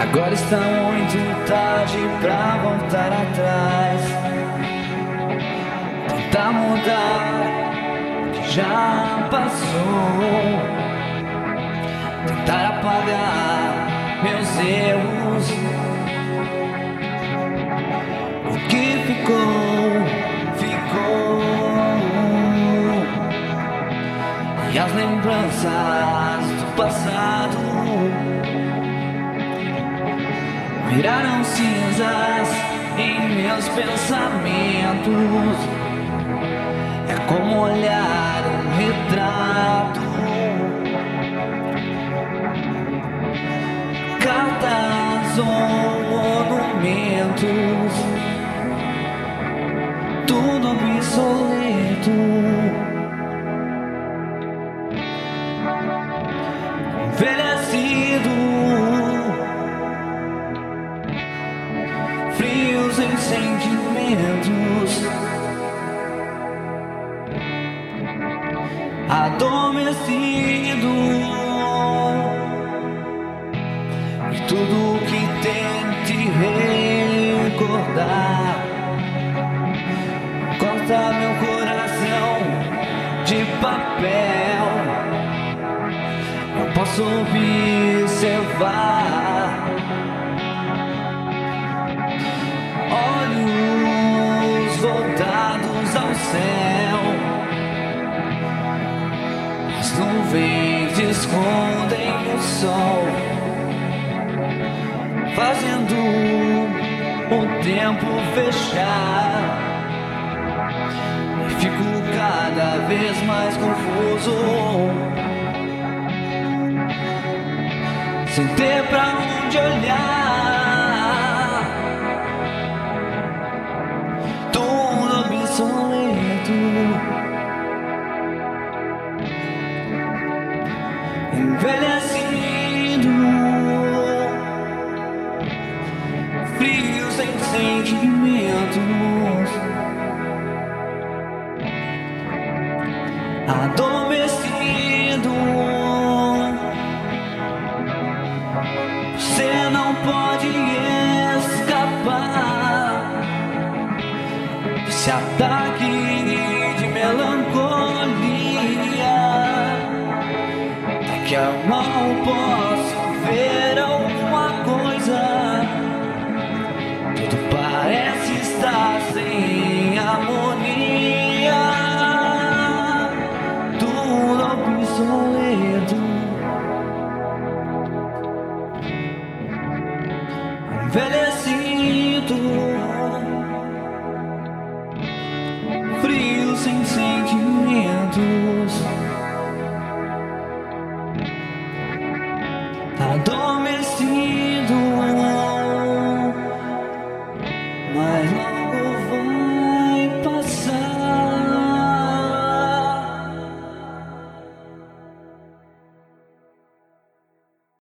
Agora está muito tarde pra voltar atrás, tentar mudar o que já passou, tentar apagar meus erros. O que ficou, ficou, e as lembranças do passado viraram cinzas em meus pensamentos. É como olhar um retrato, cartas ou monumentos, tudo obsoleto, envelhecido, frios em sentimentos, adormecido, e tudo que tente recordar corta meu coração de papel. Eu posso observar olhos voltados ao céu, as nuvens escondem o sol, fazendo o tempo fechar. E fico cada vez mais confuso, sem ter pra onde olhar, tudo obsoleto, envelhecido, frio sem sentimentos, adormecido. Você não pode escapar desse ataque de melancolia. Daqui a mal posso ver alguma coisa, tudo parece estar sem harmonia, tudo obsoleto, envelhecido, frio sem sentimentos, adormecido, mas